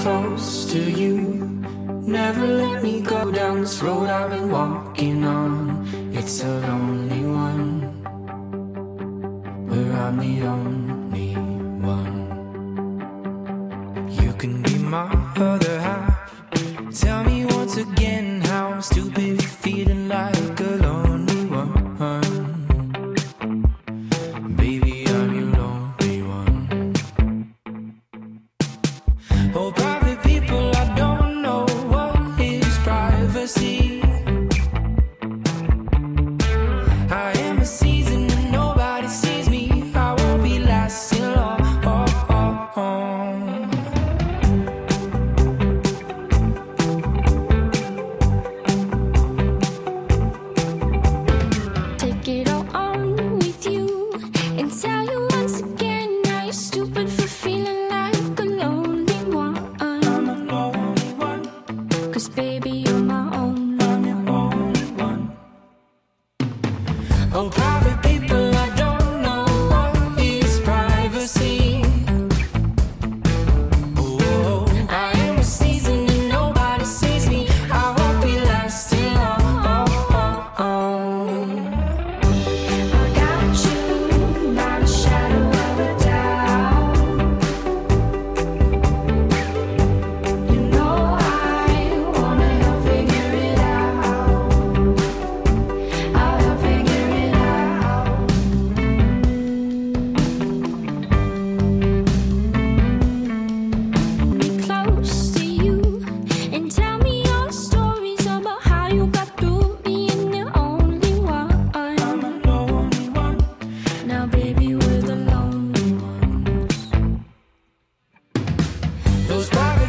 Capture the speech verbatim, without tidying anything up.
close to you. Never let me go down this road I've been walking on. It's a lonely one, where I'm the only one. You can be my other half. Tell me once again how I'm stupid for feeling like a lonely one. Baby, I'm your lonely one. Oh, private people, I don't know what is privacy. I am a season and nobody sees me. I won't be lasting long. Take it all on with you and tell you once again now you're stupid for feeling like a lonely one. I'm a lonely one. Cause baby, you're my only I'm your only one. Oh, private people, I don't know what is privacy. Oh, I am a season and nobody sees me. I won't be lasting long. I got you, not a shadow of a doubt. You know I wanna help figure it out. I'll help figure it out. Be close to you and tell me your stories about how you got through being the only one. I'm a lonely one. Now, baby, we're the lonely ones. Those private